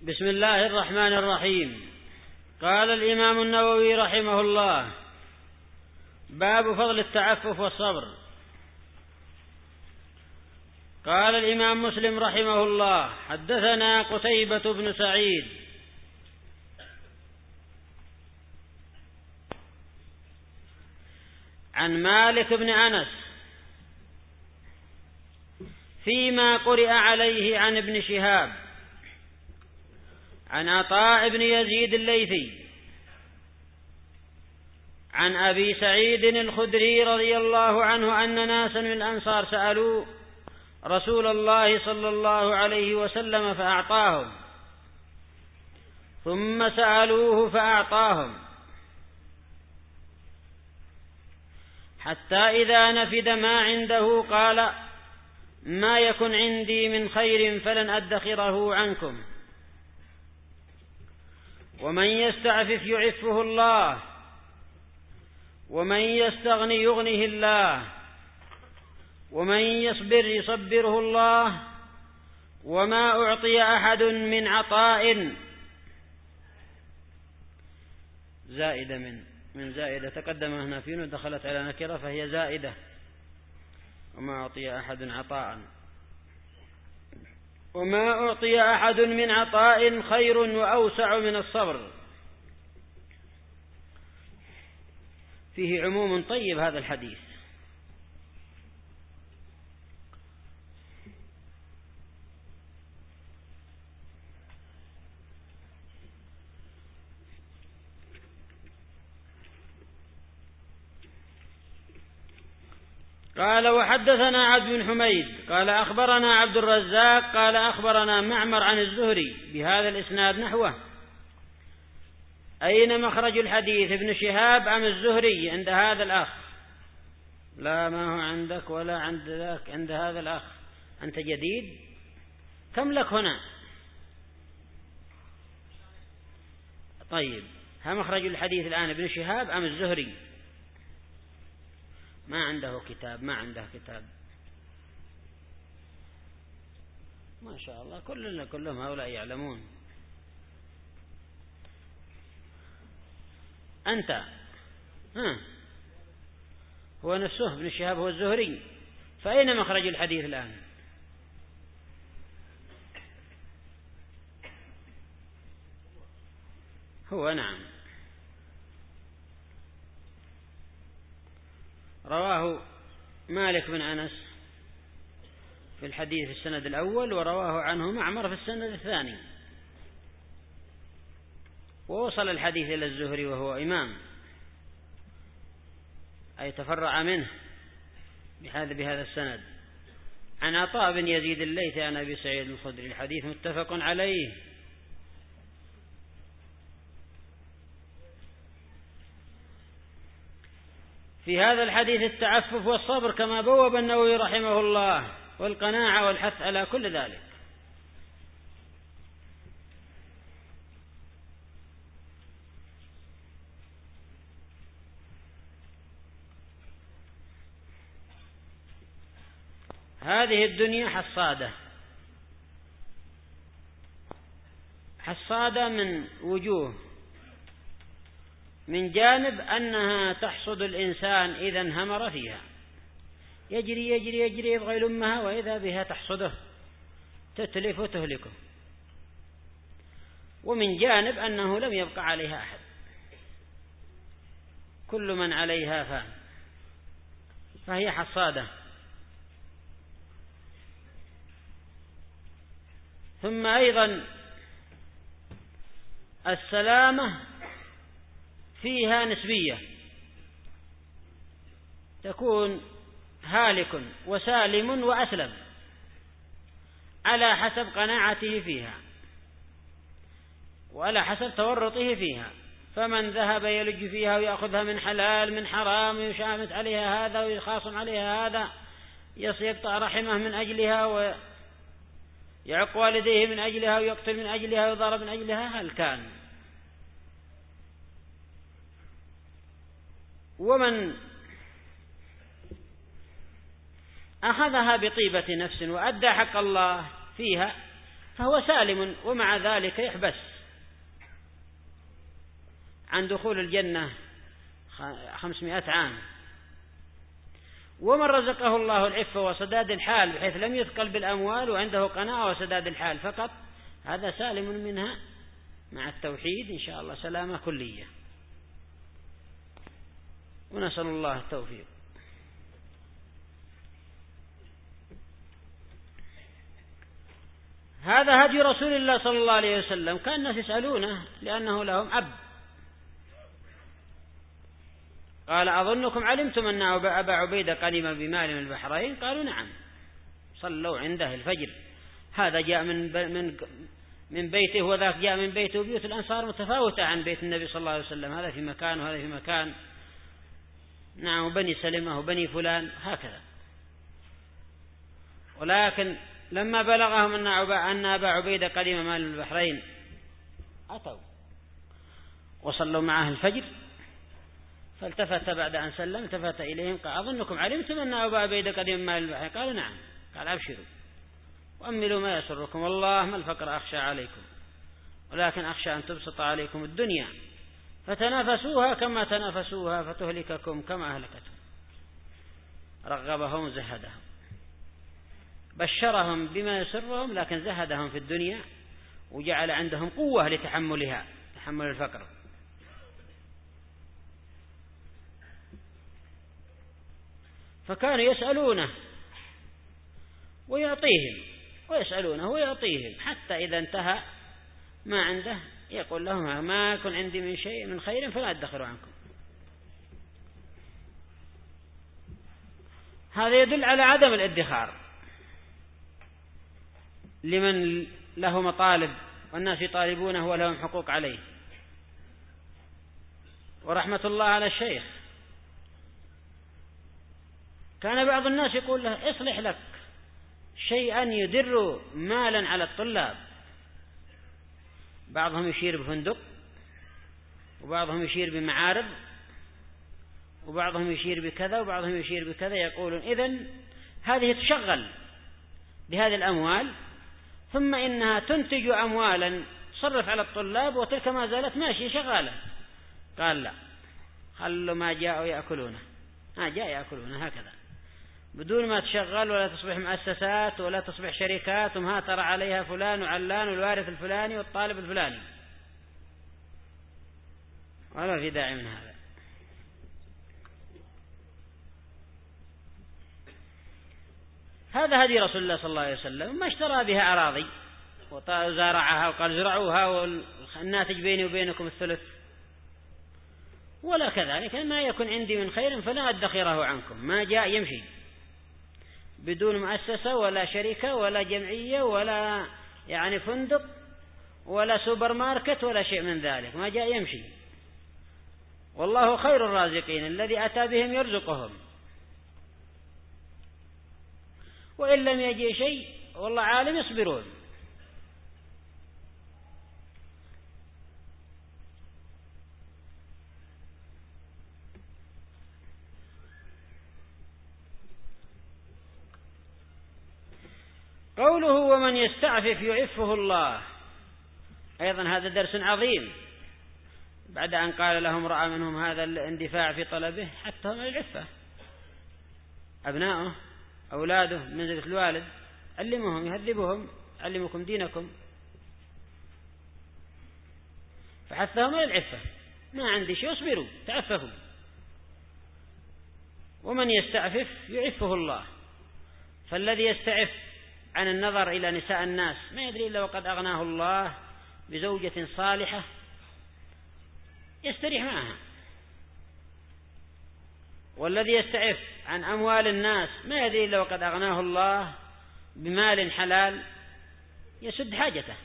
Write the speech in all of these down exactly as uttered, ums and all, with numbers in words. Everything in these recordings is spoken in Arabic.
بسم الله الرحمن الرحيم. قال الإمام النووي رحمه الله: باب فضل التعفف والصبر. قال الإمام مسلم رحمه الله: حدثنا قتيبة بن سعيد عن مالك بن أنس فيما قرئ عليه عن ابن شهاب عن عطاء بن يزيد الليثي عن أبي سعيد الخدري رضي الله عنه أن ناسا من الأنصار سألوا رسول الله صلى الله عليه وسلم فأعطاهم، ثم سألوه فأعطاهم، حتى إذا نفد ما عنده قال: ما يكن عندي من خير فلن أدخره عنكم، ومن يستعفف يعفه الله، ومن يستغني يغنه الله، ومن يصبر يصبره الله، وما أعطي أحد من عطاء زائدة من من زائدة تقدم هنا فين ودخلت على نكرة فهي زائدة، وما أعطي أحد عطاء وما أعطي أحد من عطاء خير وأوسع من الصبر. فيه عموم طيب هذا الحديث. قال: وحدثنا عبد بن حميد قال أخبرنا عبد الرزاق قال أخبرنا معمر عن الزهري بهذا الإسناد نحوه. أين مخرج الحديث؟ ابن شهاب أم الزهري عند هذا الأخ؟ لا، ما هو عندك ولا عند ذاك، عند هذا الأخ. أنت جديد؟ كم لك هنا؟ طيب، ها مخرج الحديث الآن ابن شهاب أم الزهري؟ ما عنده كتاب، ما عنده كتاب. ما شاء الله، كلنا كلهم هؤلاء يعلمون. أنت ها هو نفسه ابن شهاب هو الزهري، فأين مخرج الحديث الآن؟ هو نعم، رواه مالك بن أنس في الحديث في السند الأول، ورواه عنه معمر في السند الثاني، ووصل الحديث إلى الزهري وهو إمام، أي تفرع منه بهذا بهذا السند عن عطاء بن يزيد الليثي عن أبي سعيد الخدري. الحديث متفق عليه. في هذا الحديث التعفف والصبر كما بوب النووي رحمه الله، والقناعة والحث على كل ذلك. هذه الدنيا حصادة، حصادة من وجوه. من جانب أنها تحصد الإنسان إذا انهمر فيها، يجري يجري يجري يبغى يلمها، وإذا بها تحصده تتلف وتهلكه. ومن جانب أنه لم يبقى عليها أحد، كل من عليها فان، فهي حصادة. ثم أيضا السلامة فيها نسبية، تكون هالك وسالم وأسلم على حسب قناعته فيها وعلى حسب تورطه فيها. فمن ذهب يلج فيها ويأخذها من حلال من حرام ويشامت عليها هذا ويخاصم عليها هذا، يقطع رحمه من أجلها ويعق والديه من أجلها ويقتل من أجلها ويضرب من أجلها، هل كان. ومن أخذها بطيبة نفس وأدى حق الله فيها فهو سالم، ومع ذلك يحبس عن دخول الجنة خمسمائة عام. ومن رزقه الله العفة وسداد الحال بحيث لم يثقل بالأموال وعنده قناعة وسداد الحال فقط، هذا سالم منها مع التوحيد إن شاء الله سلامة كلية، ونسأل الله التوفيق. هذا هدي رسول الله صلى الله عليه وسلم. كان الناس يسألونه لأنه لهم أب، قال أظنكم علمتم أن أبا عبيدة قدم بمال من البحرين؟ قالوا نعم، صلوا عنده الفجر. هذا جاء من من من بيته وذاك جاء من بيته، وبيوت الأنصار متفاوتة عن بيت النبي صلى الله عليه وسلم، هذا في مكان وهذا في مكان. نعم، وبني سلمة وبني فلان هكذا. ولكن لما بلغهم أن أبا عبيدة قدم مال من البحرين أتوا وصلوا معه الفجر، فالتفت بعد أن سلم التفت إليهم قال أظنكم علمتم أن أبا عبيدة قدم مال البحرين؟ قالوا نعم. قال أبشروا وأملوا ما يسركم، والله ما الفقر أخشى عليكم، ولكن أخشى أن تبسط عليكم الدنيا فتنافسوها كما تنافسوها فتهلككم كما أهلكتهم. رغبهم زهدهم، بشرهم بما يسرهم لكن زهدهم في الدنيا وجعل عندهم قوة لتحملها، تحمل الفقر. فكانوا يسألونه ويعطيهم ويسألونه ويعطيهم، حتى إذا انتهى ما عنده يقول لهم ما كن عندي من شيء من خير فلا أدخر عنكم. هذا يدل على عدم الادخار لمن له مطالب والناس يطالبونه ولهم حقوق عليه. ورحمة الله على الشيخ، كان بعض الناس يقول له اصلح لك شيئا يدر مالا على الطلاب، بعضهم يشير بفندق وبعضهم يشير بمعارض وبعضهم يشير بكذا وبعضهم يشير بكذا، يقولون إذن هذه تشغل بهذه الأموال ثم إنها تنتج أموالا تصرف على الطلاب وتلك ما زالت ماشية شغالة. قال لا، خلوا ما جاءوا يأكلونه، ما جاء يأكلونه هكذا بدون ما تشغل ولا تصبح مؤسسات ولا تصبح شركات ومهاتر عليها فلان وعلان والوارث الفلاني والطالب الفلاني، ولا في داعي من هذا. هذا هدي رسول الله صلى الله عليه وسلم، ما اشترى بها أراضي وزارعها وقال زرعوها والناتج بيني وبينكم الثلث، ولا كذلك ما يكن عندي من خير فلا أدخره عنكم. ما جاء يمشي بدون مؤسسة ولا شركة ولا جمعية ولا يعني فندق ولا سوبر ماركت ولا شيء من ذلك، ما جاء يمشي. والله خير الرازقين، الذي أتى بهم يرزقهم، وإن لم يجي شيء والله عالم يصبرون. قوله ومن يستعفف يعفه الله، أيضا هذا درس عظيم، بعد أن قال لهم رأى منهم هذا الاندفاع في طلبه حتى هم العفة. أبناؤه أولاده منزلة الوالد علمهم يهذبهم علمكم دينكم، فحثهم على العفة، ما عندي شيء اصبروا تعففوا. ومن يستعفف يعفه الله، فالذي يستعف عن النظر إلى نساء الناس ما يدري إلا وقد أغناه الله بزوجة صالحة يستريح معها، والذي يستعف عن أموال الناس ما يدري إلا وقد أغناه الله بمال حلال يسد حاجته،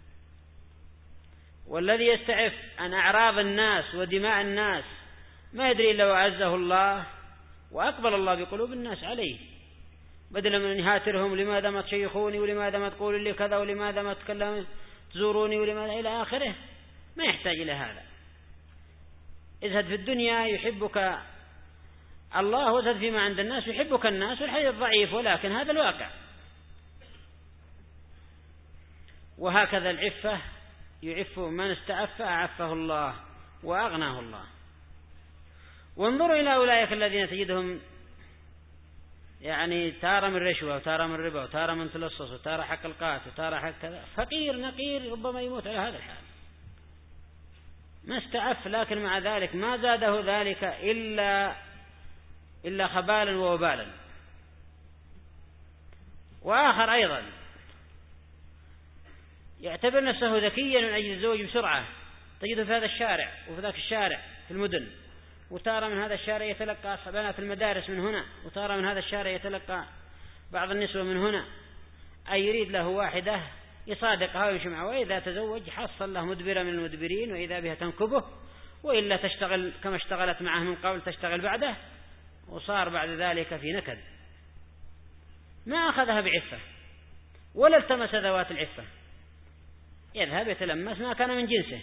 والذي يستعف عن أعراض الناس ودماء الناس ما يدري إلا وعزه الله وأقبل الله بقلوب الناس عليه، بدلا من يهاترهم لماذا ما تشيخوني ولماذا ما تقول لي كذا ولماذا ما تكلم تزوروني ولماذا إلى آخره. ما يحتاج إلى هذا. ازهد في الدنيا يحبك الله، وازهد فيما عند الناس يحبك الناس، والحديث ضعيف ولكن هذا الواقع. وهكذا العفة يعف من استعف أعفه الله وأغناه الله. وانظروا إلى أولئك الذين تجدهم يعني تارة من رشوة وتارة من ربا وتارة من تلصص وتارة حق القات وتارة حق كذا، فقير نقير ربما يموت على هذا الحال، ما استعف، لكن مع ذلك ما زاده ذلك إلا إلا خبالا ووبالا. وآخر أيضا يعتبر نفسه ذكيا من أجل الزوج بسرعة، تجده في هذا الشارع وفي ذاك الشارع في المدن، وتارى من هذا الشارع يتلقى بنات المدارس من هنا، وتارى من هذا الشارع يتلقى بعض النسوة من هنا، أي يريد له واحدة يصادقها ويمشي معها، وإذا تزوج حصل له مدبرة من المدبرين وإذا بها تنكبه، وإلا تشتغل كما اشتغلت معه من قبل تشتغل بعده، وصار بعد ذلك في نكد، ما أخذها بعفة ولا التمس ذوات العفة، يذهب يتلمس ما كان من جنسه.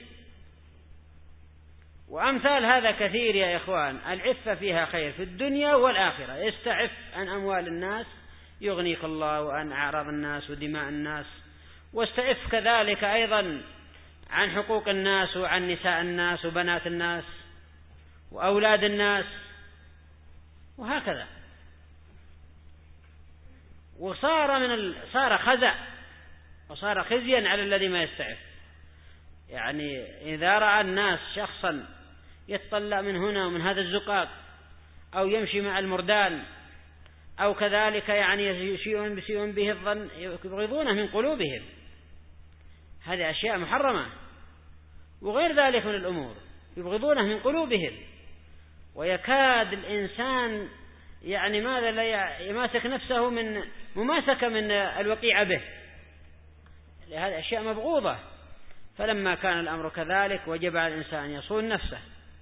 وأمثال هذا كثير يا إخوان، العفة فيها خير في الدنيا والآخرة. استعف عن أموال الناس يغنيك الله، وعن أعراض الناس ودماء الناس، واستعف كذلك أيضا عن حقوق الناس وعن نساء الناس وبنات الناس وأولاد الناس، وهكذا. وصار من ال... صار خزع وصار خزيا على الذي ما يستعف. يعني إذا رأى الناس شخصا يتطلع من هنا ومن هذا الزقاق، أو يمشي مع المردان، أو كذلك يعني يسيئون بسيئون به الظن، يبغضونه من قلوبهم، هذه أشياء محرمة. وغير ذلك من الأمور يبغضونه من قلوبهم، ويكاد الإنسان يعني ماذا لا يماسك نفسه من مماسكة من الوقيعة به، هذه أشياء مبغوضة. فلما كان الأمر كذلك وجب على الإنسان أن يصون نفسه.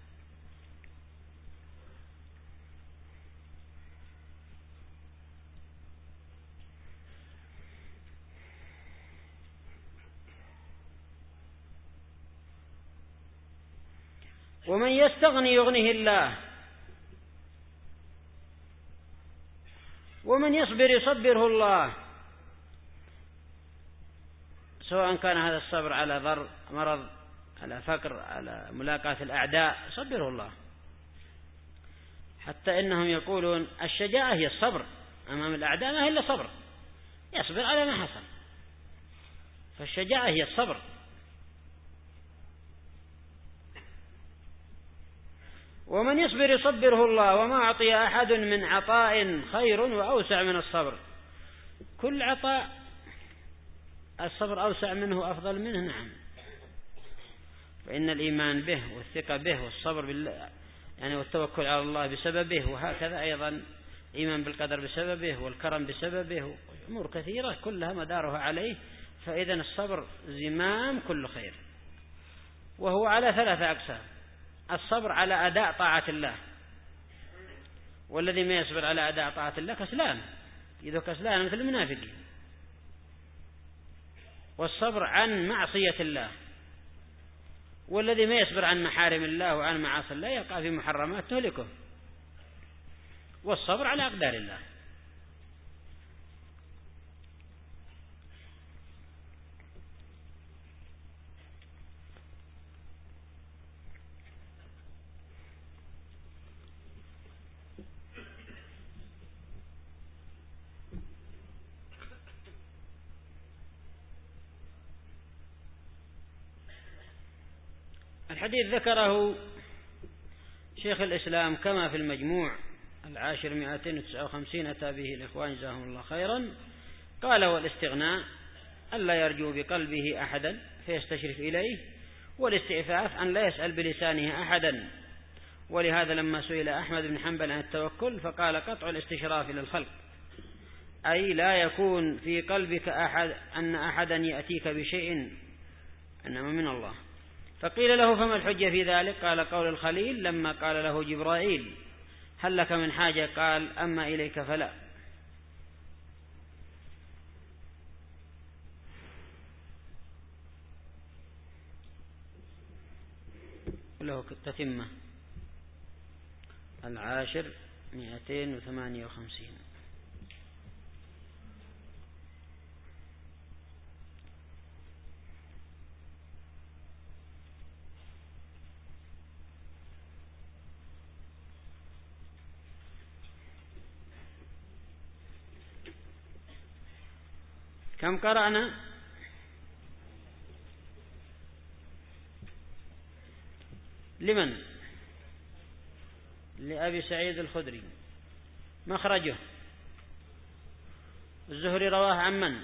ومن يستغني يغنيه الله، ومن يصبر يصبره الله، سواء كان هذا الصبر على ضر مرض، على فقر، على ملاقاة الأعداء، يصبره الله. حتى إنهم يقولون الشجاعة هي الصبر أمام الأعداء، ما هي إلا صبر، يصبر على ما حصل، فالشجاعة هي الصبر. ومن يصبر يصبره الله، وما أعطي أحد من عطاء خير وأوسع من الصبر. كل عطاء الصبر أوسع منه أفضل منه، نعم، فإن الإيمان به والثقة به والصبر بالله يعني والتوكل على الله بسببه، وهكذا أيضا الإيمان بالقدر بسببه والكرم بسببه، أمور كثيرة كلها مدارها عليه. فإذن الصبر زمام كل خير، وهو على ثلاثة أقسام: الصبر على أداء طاعة الله، والذي ما يصبر على أداء طاعة الله كسلان، إذا كسلان مثل المنافقين. والصبر عن معصية الله، والذي ما يصبر عن محارم الله وعن معاصي الله يقع في محرمات تهلكه. والصبر على أقدار الله. الحديث ذكره شيخ الإسلام كما في المجموع العاشر مئتين وتسعة وخمسين، أتى به الإخوان جزاهم الله خيرا. قال: والاستغناء ألا يرجو بقلبه أحدا فيستشرف إليه، والاستعفاف أن لا يسأل بلسانه أحدا. ولهذا لما سئل أحمد بن حنبل عن التوكل فقال: قطع الاستشراف للخلق، أي لا يكون في قلبك أحد أن أحدا يأتيك بشيء أنما من الله. فقيل له: فما الحجة في ذلك؟ قال: قول الخليل لما قال له جبرائيل: هل لك من حاجة؟ قال: أما إليك فلا. له تتمة العاشر مئتين وثمانية وخمسين. كم قرأنا؟ لمن؟ لأبي سعيد الخدري. مخرجه الزهري رواه عن من؟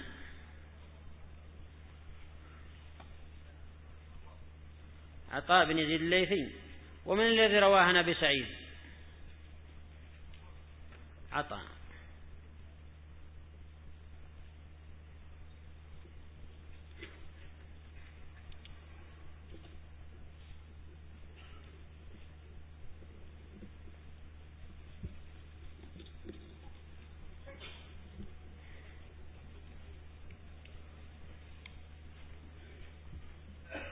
عطاء بن يزيد الليثي. ومن الذي رواه عن أبي سعيد؟ عطاء.